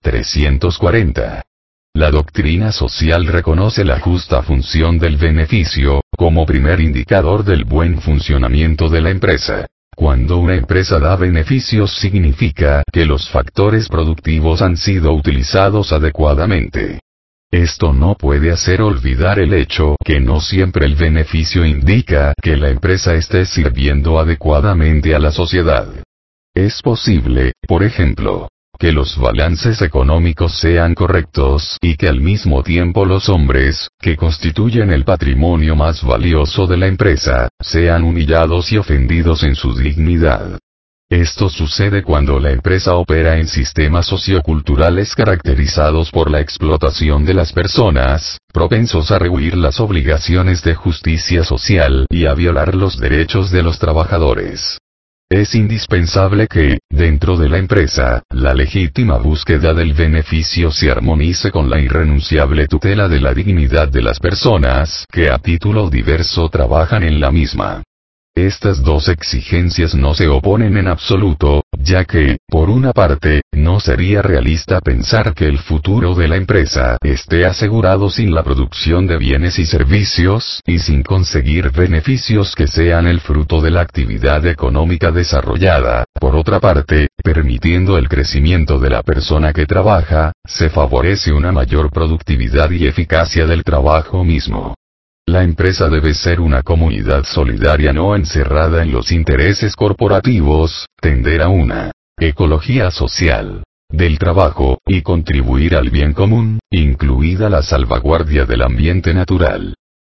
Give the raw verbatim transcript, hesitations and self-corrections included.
trescientos cuarenta. La doctrina social reconoce la justa función del beneficio, como primer indicador del buen funcionamiento de la empresa. Cuando una empresa da beneficios significa que los factores productivos han sido utilizados adecuadamente. Esto no puede hacer olvidar el hecho que no siempre el beneficio indica que la empresa esté sirviendo adecuadamente a la sociedad. Es posible, por ejemplo, que los balances económicos sean correctos y que al mismo tiempo los hombres, que constituyen el patrimonio más valioso de la empresa, sean humillados y ofendidos en su dignidad. Esto sucede cuando la empresa opera en sistemas socioculturales caracterizados por la explotación de las personas, propensos a rehuir las obligaciones de justicia social y a violar los derechos de los trabajadores. Es indispensable que, dentro de la empresa, la legítima búsqueda del beneficio se armonice con la irrenunciable tutela de la dignidad de las personas que a título diverso trabajan en la misma. Estas dos exigencias no se oponen en absoluto, ya que, por una parte, no sería realista pensar que el futuro de la empresa esté asegurado sin la producción de bienes y servicios, y sin conseguir beneficios que sean el fruto de la actividad económica desarrollada. Por otra parte, permitiendo el crecimiento de la persona que trabaja, se favorece una mayor productividad y eficacia del trabajo mismo. La empresa debe ser una comunidad solidaria no encerrada en los intereses corporativos, tender a una ecología social del trabajo, y contribuir al bien común, incluida la salvaguardia del ambiente natural.